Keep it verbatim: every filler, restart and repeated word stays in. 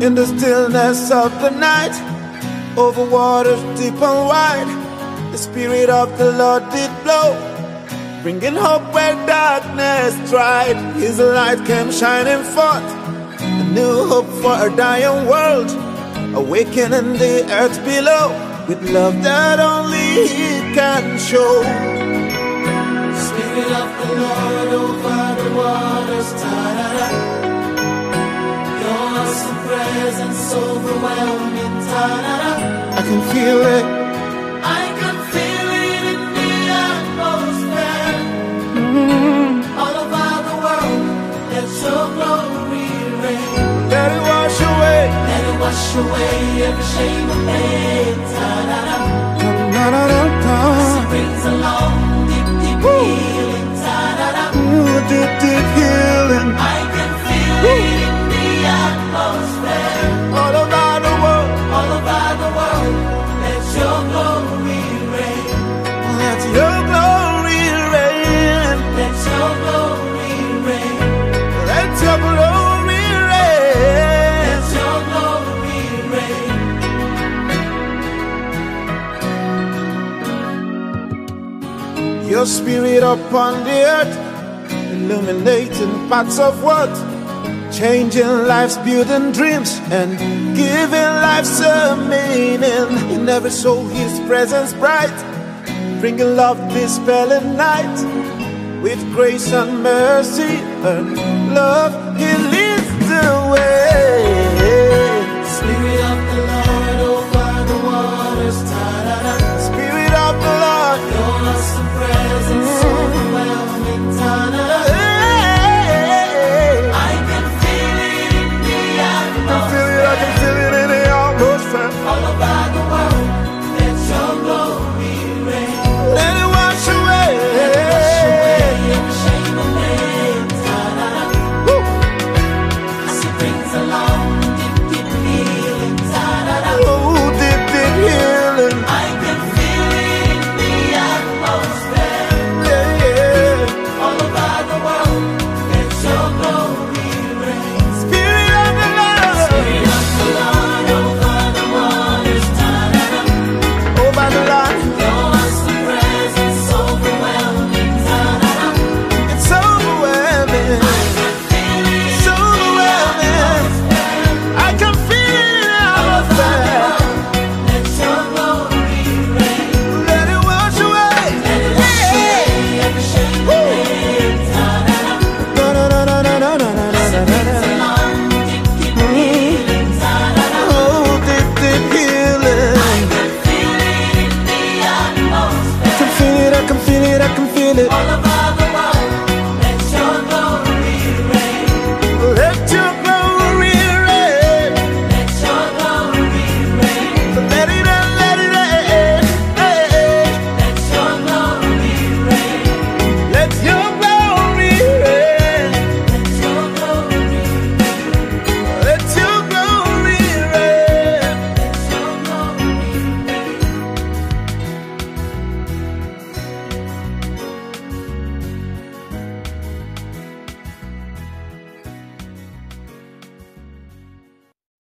In the stillness of the night, over waters deep and wide, the Spirit of the Lord did blow, bringing hope where darkness tried. His light came shining forth, a new hope for a dying world, awakening the earth below with love that only He can show. Spirit of the Lord over the waters, ta-da-da. Your awesome presence overwhelming, ta-da-da. I can feel it. I can feel it in the atmosphere. Mm-hmm. All over the world, let your glory reign. Let it wash away. Let it wash away every shame of pain, ta-da-da. Ta-da-da-da. It brings along deep, deep Woo. Healing, ta-da-da. Ooh, deep, deep healing. I can feel Woo. It in the atmosphere. All over the world, all over the world, let your glory reign. Let your glory reign. Let your glory reign. Let your glory reign. Let your glory reign. Your Spirit upon the earth, illuminating paths of worth, changing lives, building dreams, and giving life some meaning. In every soul His presence bright, bringing love, dispelling night. With grace and mercy and love He leads the way.